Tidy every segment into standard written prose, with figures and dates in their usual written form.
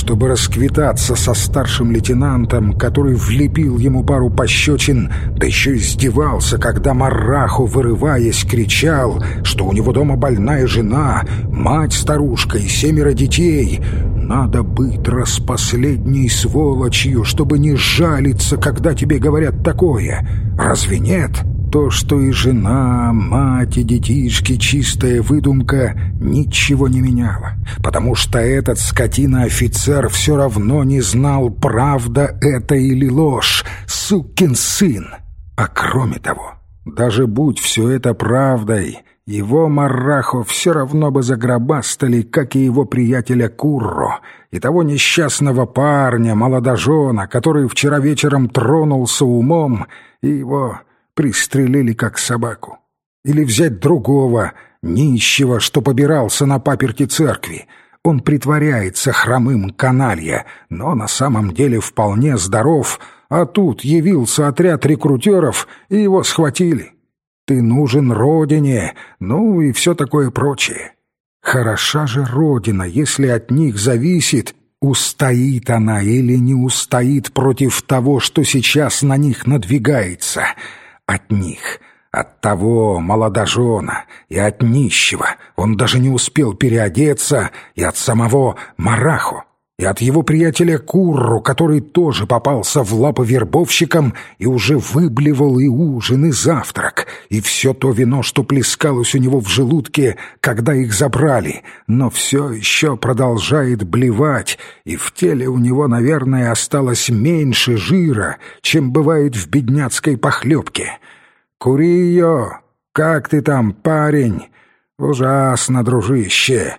чтобы расквитаться со старшим лейтенантом, который влепил ему пару пощечин, да еще издевался, когда Марраху, вырываясь, кричал, что у него дома больная жена, мать-старушка и 7 детей. Надо быть распоследней сволочью, чтобы не жалиться, когда тебе говорят такое. Разве нет? То, что и жена, мать и детишки — чистая выдумка, ничего не меняло, потому что этот скотина-офицер все равно не знал, правда это или ложь, сукин сын. А кроме того, даже будь все это правдой, его Маррахо все равно бы загробастали, как и его приятеля Курро, и того несчастного парня, молодожена, который вчера вечером тронулся умом, и его пристрелили как собаку. Или взять другого, нищего, что побирался на паперти церкви. Он притворяется хромым каналья, но на самом деле вполне здоров, а тут явился отряд рекрутеров, и его схватили. Ты нужен родине, ну и все такое прочее. Хороша же родина, если от них зависит, устоит она или не устоит против того, что сейчас на них надвигается. От них, от того молодожена и от нищего он даже не успел переодеться, и от самого Маррахо, и от его приятеля Курру, который тоже попался в лапы вербовщикам и уже выблевал и ужин, и завтрак, и все то вино, что плескалось у него в желудке, когда их забрали, но все еще продолжает блевать, и в теле у него, наверное, осталось меньше жира, чем бывает в бедняцкой похлебке. «Кури ее! Как ты там, парень? Ужасно, дружище!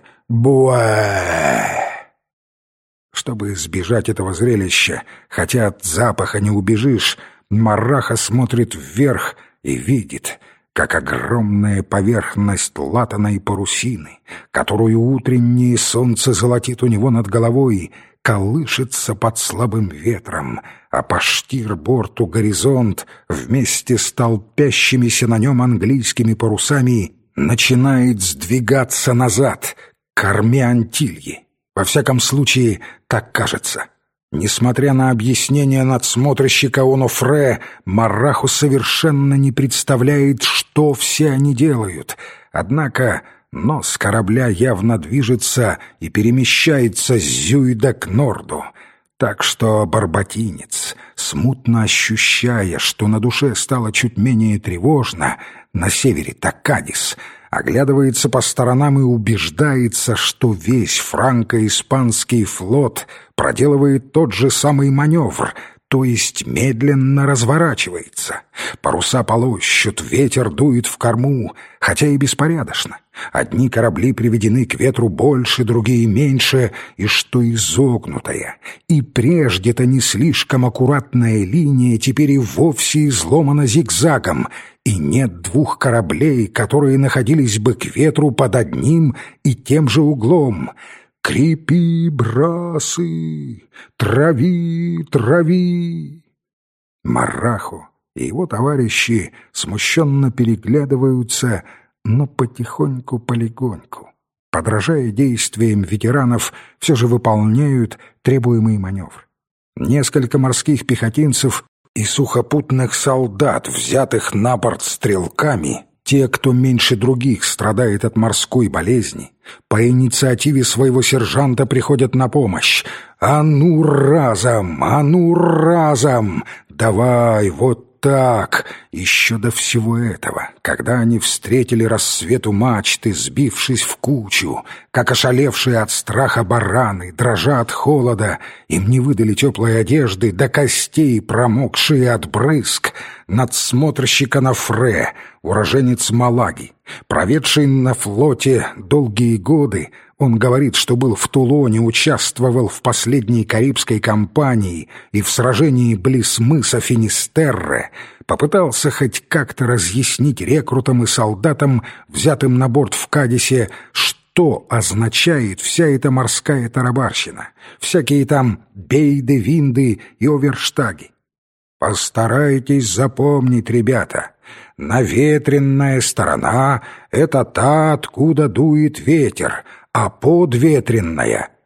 Буэ!» Чтобы избежать этого зрелища, хотя от запаха не убежишь, Марраха смотрит вверх и видит, как огромная поверхность латаной парусины, которую утреннее солнце золотит у него над головой, колышется под слабым ветром, а по штирборту горизонт вместе с толпящимися на нем английскими парусами начинает сдвигаться назад, к корме Антильи. Во всяком случае, так кажется. Несмотря на объяснение надсмотрщика Онофре, Марраху совершенно не представляет, что все они делают. Однако нос корабля явно движется и перемещается с Зюйда к Норду. Так что барботинец, смутно ощущая, что на душе стало чуть менее тревожно, на севере-то Кадис, оглядывается по сторонам и убеждается, что весь франко-испанский флот проделывает тот же самый маневр, то есть медленно разворачивается. Паруса полощут, ветер дует в корму, хотя и беспорядочно. Одни корабли приведены к ветру больше, другие меньше, и что изогнутая, и прежде-то не слишком аккуратная линия теперь и вовсе изломана зигзагом, и нет 2 кораблей, которые находились бы к ветру под одним и тем же углом. «Крепи, брасы! Трави, трави!» Марраху и его товарищи смущенно переглядываются, но потихоньку-полегоньку, подражая действиям ветеранов, все же выполняют требуемый маневр. Несколько морских пехотинцев и сухопутных солдат, взятых на борт стрелками, те, кто меньше других страдает от морской болезни, по инициативе своего сержанта приходят на помощь. «А ну разом! А ну разом! Давай, вот так!» Еще до всего этого, когда они встретили рассвет у мачты, сбившись в кучу, как ошалевшие от страха бараны, дрожа от холода, им не выдали теплой одежды, до костей промокшие от брызг, надсмотрщик Онофре, уроженец Малаги, проведший на флоте долгие годы, он говорит, что был в Тулоне, участвовал в последней Карибской кампании и в сражении близ мыса Финистерре, попытался хоть как-то разъяснить рекрутам и солдатам, взятым на борт в Кадисе, что означает вся эта морская тарабарщина, всякие там бейды, винды и оверштаги. Постарайтесь запомнить, ребята, наветренная сторона — это та, откуда дует ветер, а подветренная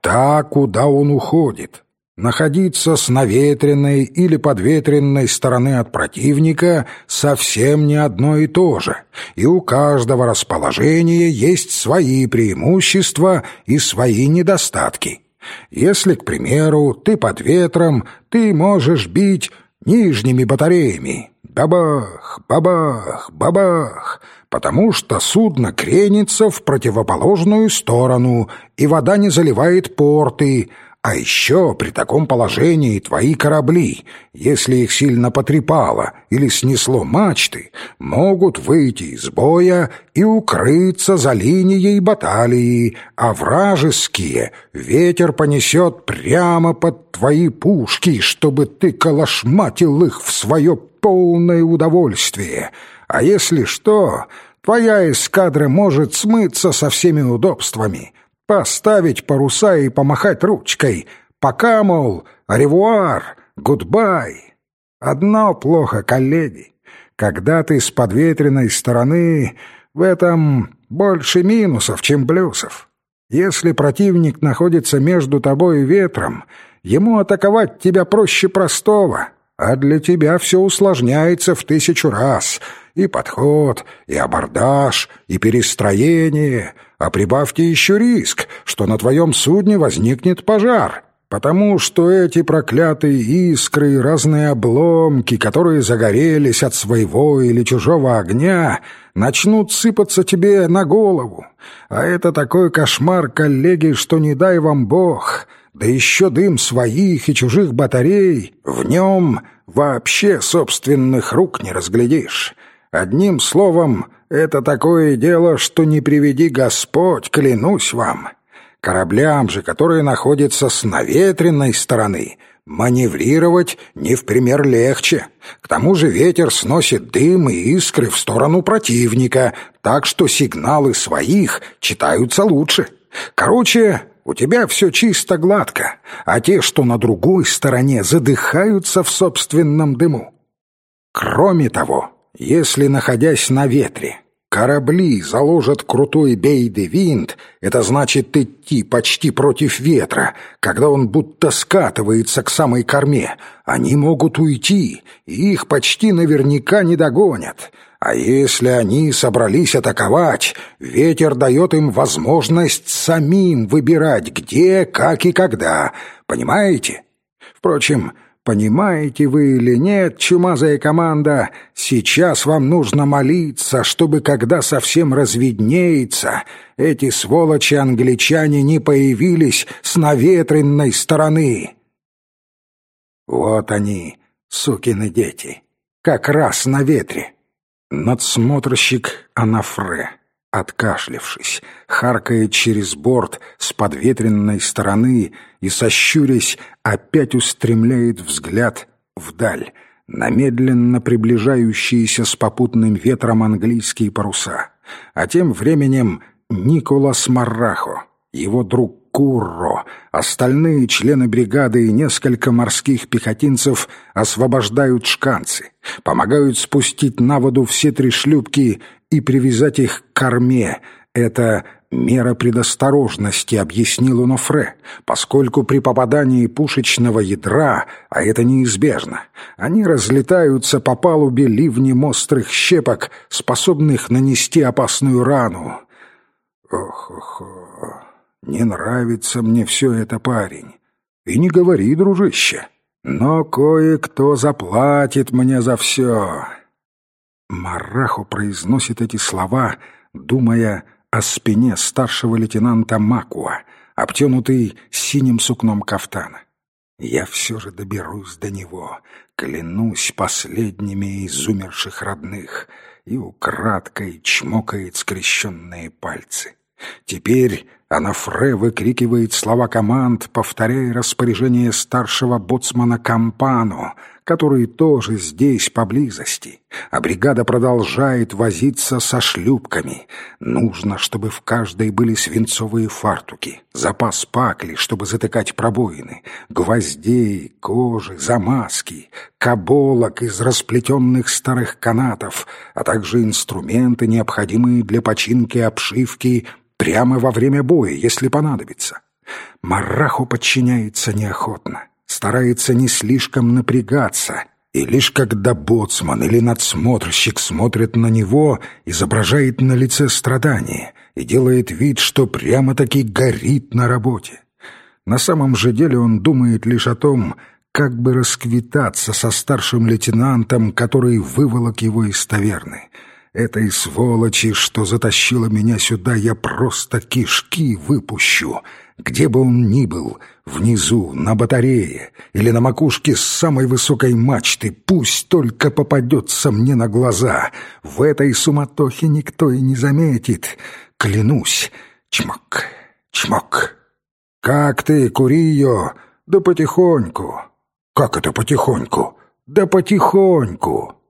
та, куда он уходит. Находиться с наветренной или подветренной стороны от противника совсем не одно и то же, и у каждого расположения есть свои преимущества и свои недостатки. Если, к примеру, ты под ветром, ты можешь бить нижними батареями. Бабах, бабах, бабах, потому что судно кренится в противоположную сторону, и вода не заливает порты. А еще при таком положении твои корабли, если их сильно потрепало или снесло мачты, могут выйти из боя и укрыться за линией баталии, а вражеские ветер понесет прямо под твои пушки, чтобы ты калашматил их в свое полное удовольствие. А если что, твоя эскадра может смыться со всеми удобствами, поставить паруса и помахать ручкой. Пока, мол, ревуар, гудбай. Одно плохо, коллеги. Когда ты с подветренной стороны, в этом больше минусов, чем плюсов. Если противник находится между тобой и ветром, ему атаковать тебя проще простого, а для тебя все усложняется в 1000 раз. И подход, и абордаж, и перестроение. А прибавьте еще риск, что на твоем судне возникнет пожар, потому что эти проклятые искры и разные обломки, которые загорелись от своего или чужого огня, начнут сыпаться тебе на голову. А это такой кошмар, коллеги, что не дай вам Бог. Да еще дым своих и чужих батарей, в нем вообще собственных рук не разглядишь. Одним словом, это такое дело, что не приведи Господь, клянусь вам. Кораблям же, которые находятся с наветренной стороны, маневрировать не в пример легче. К тому же ветер сносит дым и искры в сторону противника, так что сигналы своих читаются лучше. Короче, у тебя все чисто гладко, а те, что на другой стороне, задыхаются в собственном дыму. Кроме того, если, находясь на ветре, корабли заложат крутой бей-де-винт, это значит идти почти против ветра, когда он будто скатывается к самой корме, они могут уйти, и их почти наверняка не догонят. А если они собрались атаковать, ветер дает им возможность самим выбирать, где, как и когда. Понимаете? Впрочем, понимаете вы или нет, чумазая команда, сейчас вам нужно молиться, чтобы, когда совсем разведнеется, эти сволочи-англичане не появились с наветренной стороны. Вот они, сукины дети, как раз на ветре. Надсмотрщик Анафре, откашлявшись, харкает через борт с подветренной стороны и, сощурясь, опять устремляет взгляд вдаль, на медленно приближающиеся с попутным ветром английские паруса. А тем временем Николас Маррахо, его друг Курро, остальные члены бригады и несколько морских пехотинцев освобождают шканцы, помогают спустить на воду все 3 шлюпки и привязать их к корме. Это мера предосторожности, объяснил Онофре, поскольку при попадании пушечного ядра, а это неизбежно, они разлетаются по палубе ливнем острых щепок, способных нанести опасную рану. Ох-ох-ох. Не нравится мне все это, парень. И не говори, дружище. Но кое-кто заплатит мне за все. Маррахо произносит эти слова, думая о спине старшего лейтенанта Макуа, обтянутый синим сукном кафтана. Я все же доберусь до него, клянусь последними из умерших родных, и украдкой чмокает скрещенные пальцы. Теперь Анафре выкрикивает слова команд, повторяя распоряжение старшего боцмана Кампано, который тоже здесь, поблизости. А бригада продолжает возиться со шлюпками. Нужно, чтобы в каждой были свинцовые фартуки, запас пакли, чтобы затыкать пробоины, гвоздей, кожи, замазки, каболок из расплетенных старых канатов, а также инструменты, необходимые для починки обшивки прямо во время боя, если понадобится. Марраху подчиняется неохотно, старается не слишком напрягаться, и лишь когда боцман или надсмотрщик смотрит на него, изображает на лице страдание и делает вид, что прямо-таки горит на работе. На самом же деле он думает лишь о том, как бы расквитаться со старшим лейтенантом, который выволок его из таверны. Этой сволочи, что затащила меня сюда, я просто кишки выпущу. Где бы он ни был, внизу, на батарее или на макушке самой высокой мачты, пусть только попадется мне на глаза. В этой суматохе никто и не заметит. Клянусь. Чмок, чмок. «Как ты, Курийо?» «Да потихоньку». «Как это потихоньку?» «Да потихоньку».